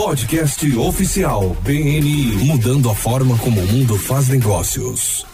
Podcast oficial BNI, mudando a forma como o mundo faz negócios.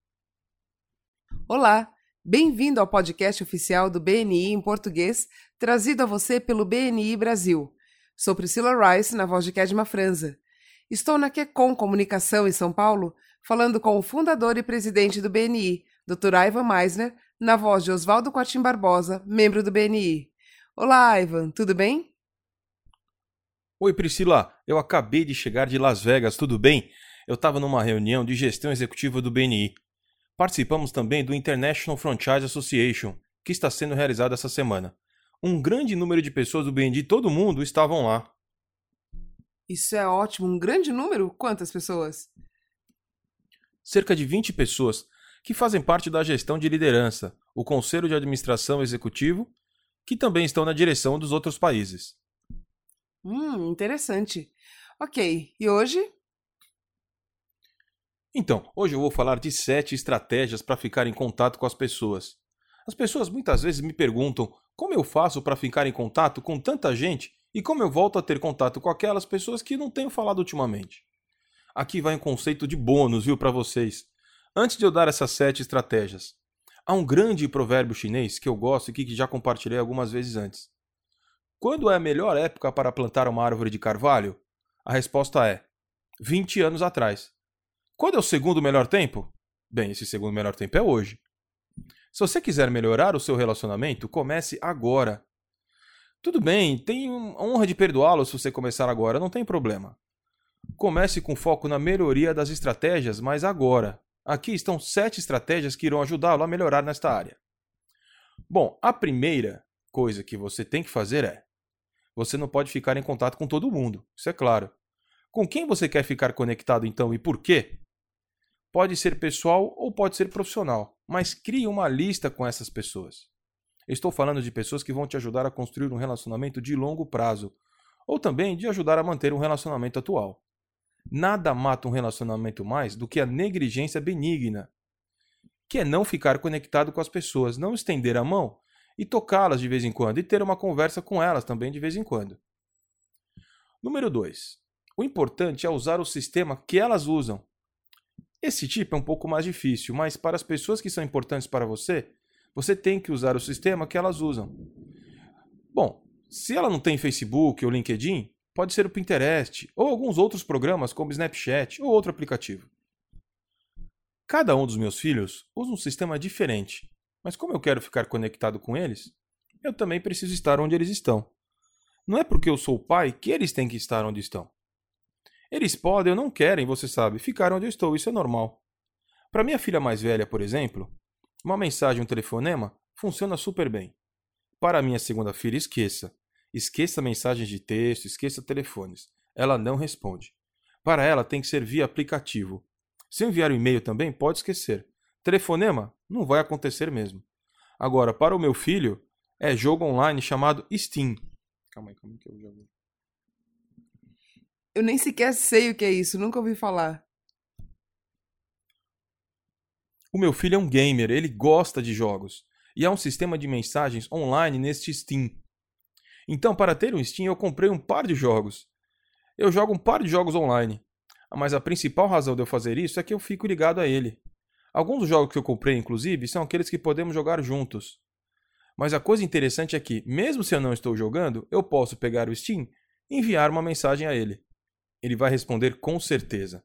Olá, bem-vindo ao podcast oficial do BNI em português, trazido a você pelo BNI Brasil. Sou Priscila Rice, na voz de Kedma Franza. Estou na Quecom Comunicação em São Paulo, falando com o fundador e presidente do BNI, Dr. Ivan Meisner, na voz de Oswaldo Cotim Barbosa, membro do BNI. Olá, Ivan, tudo bem? Oi, Priscila, eu acabei de chegar de Las Vegas, tudo bem? Eu estava numa reunião de gestão executiva do BNI. Participamos também do International Franchise Association, que está sendo realizado essa semana. Um grande número de pessoas do BNI, todo mundo, estavam lá. Isso é ótimo, um grande número? Quantas pessoas? Cerca de 20 pessoas, que fazem parte da gestão de liderança, o Conselho de Administração Executivo, que também estão na direção dos outros países. Interessante. Ok, e hoje? Então, hoje eu vou falar de 7 estratégias para ficar em contato com as pessoas. As pessoas muitas vezes me perguntam como eu faço para ficar em contato com tanta gente e como eu volto a ter contato com aquelas pessoas que não tenho falado ultimamente. Aqui vai um conceito de bônus, viu, para vocês. Antes de eu dar essas 7 estratégias, há um grande provérbio chinês que eu gosto e que já compartilhei algumas vezes antes. Quando é a melhor época para plantar uma árvore de carvalho? A resposta é 20 anos atrás. Quando é o segundo melhor tempo? Bem, esse segundo melhor tempo é hoje. Se você quiser melhorar o seu relacionamento, comece agora. Tudo bem, tem a honra de perdoá-lo se você começar agora, não tem problema. Comece com foco na melhoria das estratégias, mas agora. Aqui estão 7 estratégias que irão ajudá-lo a melhorar nesta área. Bom, a primeira coisa que você tem que fazer é: você não pode ficar em contato com todo mundo, isso é claro. Com quem você quer ficar conectado então e por quê? Pode ser pessoal ou pode ser profissional, mas crie uma lista com essas pessoas. Estou falando de pessoas que vão te ajudar a construir um relacionamento de longo prazo, ou também de ajudar a manter um relacionamento atual. Nada mata um relacionamento mais do que a negligência benigna, que é não ficar conectado com as pessoas, não estender a mão e tocá-las de vez em quando e ter uma conversa com elas também de vez em quando. Número 2. O importante é usar o sistema que elas usam. Esse tipo é um pouco mais difícil, mas para as pessoas que são importantes para você, você tem que usar o sistema que elas usam. Bom, se ela não tem Facebook ou LinkedIn, pode ser o Pinterest ou alguns outros programas como Snapchat ou outro aplicativo. Cada um dos meus filhos usa um sistema diferente, mas como eu quero ficar conectado com eles, eu também preciso estar onde eles estão. Não é porque eu sou o pai que eles têm que estar onde estão. Eles podem ou não querem, você sabe, ficar onde eu estou, isso é normal. Para minha filha mais velha, por exemplo, uma mensagem, um telefonema, funciona super bem. Para a minha segunda filha, esqueça. Esqueça mensagens de texto, esqueça telefones. Ela não responde. Para ela tem que ser via aplicativo. Se eu enviar um e-mail também, pode esquecer. Telefonema? Não vai acontecer mesmo. Agora, para o meu filho, é jogo online chamado Steam. Calma aí que eu já vi. Eu nem sequer sei o que é isso, nunca ouvi falar. O meu filho é um gamer, ele gosta de jogos. E há um sistema de mensagens online neste Steam. Então, para ter um Steam, eu comprei um par de jogos. Eu jogo um par de jogos online. Mas a principal razão de eu fazer isso é que eu fico ligado a ele. Alguns dos jogos que eu comprei, inclusive, são aqueles que podemos jogar juntos. Mas a coisa interessante é que, mesmo se eu não estou jogando, eu posso pegar o Steam e enviar uma mensagem a ele. Ele vai responder com certeza.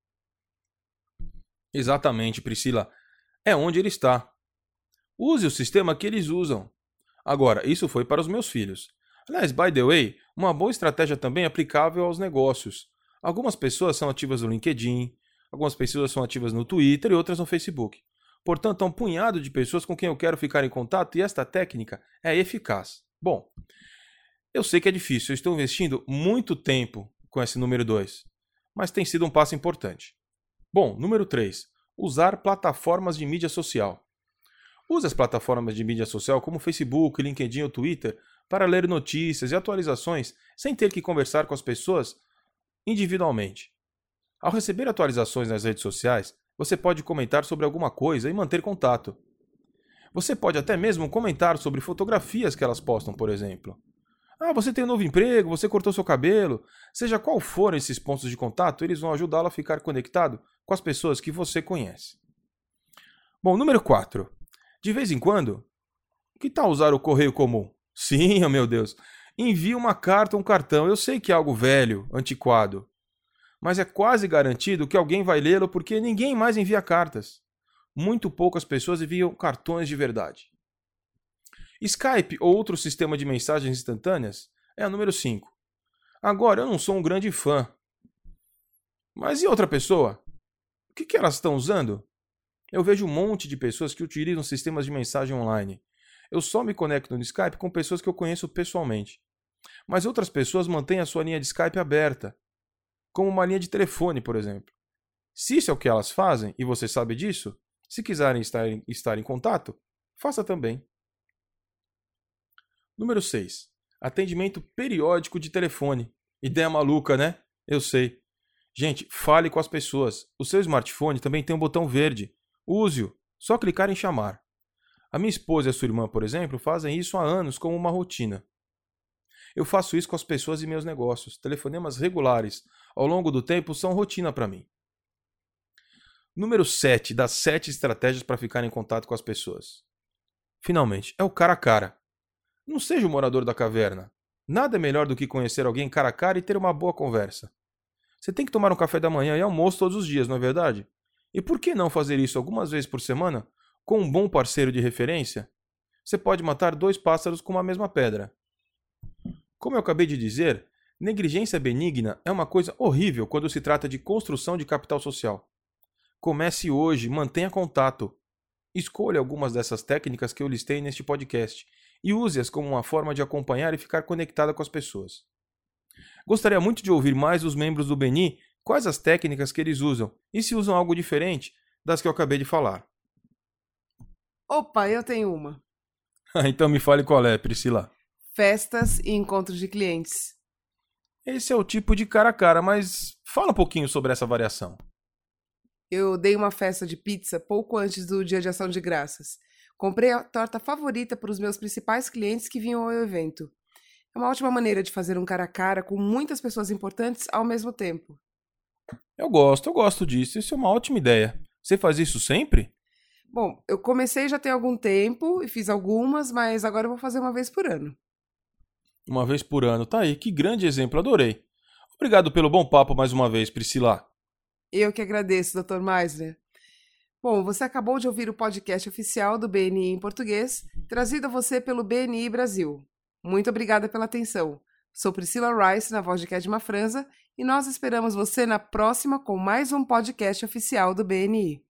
Exatamente, Priscila. É onde ele está. Use o sistema que eles usam. Agora, isso foi para os meus filhos. Aliás, by the way, uma boa estratégia também é aplicável aos negócios. Algumas pessoas são ativas no LinkedIn, algumas pessoas são ativas no Twitter e outras no Facebook. Portanto, há um punhado de pessoas com quem eu quero ficar em contato e esta técnica é eficaz. Bom, eu sei que é difícil, eu estou investindo muito tempo com esse número 2, mas tem sido um passo importante. Bom, número 3. Usar plataformas de mídia social. Use as plataformas de mídia social como Facebook, LinkedIn ou Twitter para ler notícias e atualizações sem ter que conversar com as pessoas individualmente. Ao receber atualizações nas redes sociais, você pode comentar sobre alguma coisa e manter contato. Você pode até mesmo comentar sobre fotografias que elas postam, por exemplo. Ah, você tem um novo emprego, você cortou seu cabelo. Seja qual forem esses pontos de contato, eles vão ajudá-lo a ficar conectado com as pessoas que você conhece. Bom, número 4. De vez em quando, que tal usar o correio comum? Sim, oh meu Deus. Envie uma carta ou um cartão. Eu sei que é algo velho, antiquado. Mas é quase garantido que alguém vai lê-lo porque ninguém mais envia cartas. Muito poucas pessoas enviam cartões de verdade. Skype ou outro sistema de mensagens instantâneas é a número 5. Agora, eu não sou um grande fã. Mas e outra pessoa? O que elas estão usando? Eu vejo um monte de pessoas que utilizam sistemas de mensagem online. Eu só me conecto no Skype com pessoas que eu conheço pessoalmente. Mas outras pessoas mantêm a sua linha de Skype aberta, como uma linha de telefone, por exemplo. Se isso é o que elas fazem, e você sabe disso, se quiserem estar em contato, faça também. Número 6. Atendimento periódico de telefone. Ideia maluca, né? Eu sei. Gente, fale com as pessoas. O seu smartphone também tem um botão verde. Use-o. Só clicar em chamar. A minha esposa e a sua irmã, por exemplo, fazem isso há anos como uma rotina. Eu faço isso com as pessoas e meus negócios. Telefonemas regulares ao longo do tempo são rotina para mim. Número 7 das 7 estratégias para ficar em contato com as pessoas. Finalmente, é o cara a cara. Não seja o morador da caverna. Nada é melhor do que conhecer alguém cara a cara e ter uma boa conversa. Você tem que tomar um café da manhã e almoço todos os dias, não é verdade? E por que não fazer isso algumas vezes por semana com um bom parceiro de referência? Você pode matar 2 pássaros com uma mesma pedra. Como eu acabei de dizer, negligência benigna é uma coisa horrível quando se trata de construção de capital social. Comece hoje, mantenha contato. Escolha algumas dessas técnicas que eu listei neste podcast e use-as como uma forma de acompanhar e ficar conectada com as pessoas. Gostaria muito de ouvir mais dos membros do BNI quais as técnicas que eles usam e se usam algo diferente das que eu acabei de falar. Opa, eu tenho uma. Então me fale qual é, Priscila. Festas e encontros de clientes. Esse é o tipo de cara a cara, mas fala um pouquinho sobre essa variação. Eu dei uma festa de pizza pouco antes do Dia de Ação de Graças. Comprei a torta favorita para os meus principais clientes que vinham ao evento. É uma ótima maneira de fazer um cara a cara com muitas pessoas importantes ao mesmo tempo. Eu gosto disso. Isso é uma ótima ideia. Você faz isso sempre? Bom, eu comecei já tem algum tempo e fiz algumas, mas agora eu vou fazer uma vez por ano. Uma vez por ano, tá aí. Que grande exemplo, adorei. Obrigado pelo bom papo mais uma vez, Priscila. Eu que agradeço, Dr. Meisner. Bom, você acabou de ouvir o podcast oficial do BNI em português, trazido a você pelo BNI Brasil. Muito obrigada pela atenção. Sou Priscila Rice, na voz de Kedma Franza, e nós esperamos você na próxima com mais um podcast oficial do BNI.